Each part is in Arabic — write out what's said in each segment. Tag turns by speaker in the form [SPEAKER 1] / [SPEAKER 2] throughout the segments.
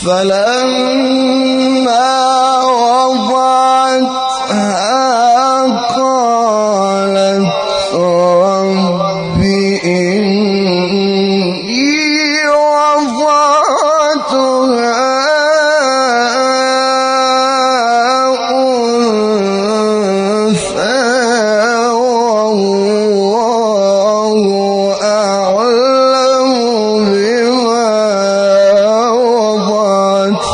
[SPEAKER 1] فلما وضعتها قالت رب إني وضعتها أنثى والله أعلم بما وضعت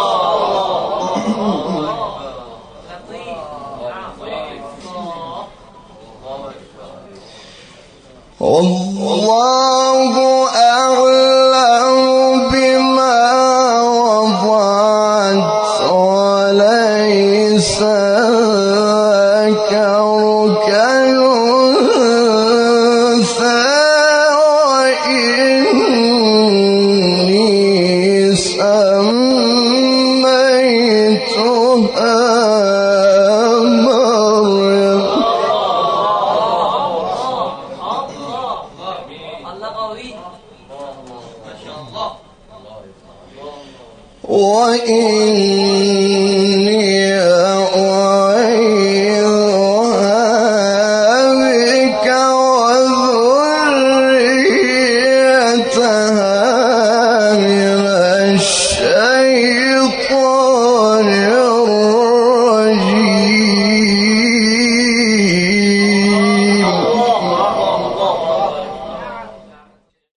[SPEAKER 1] والله أعلم بما وضعت وليس الذكر كالأنثى وإني سميتها مريم وإني أعيذها بك وذريتها من الشيطان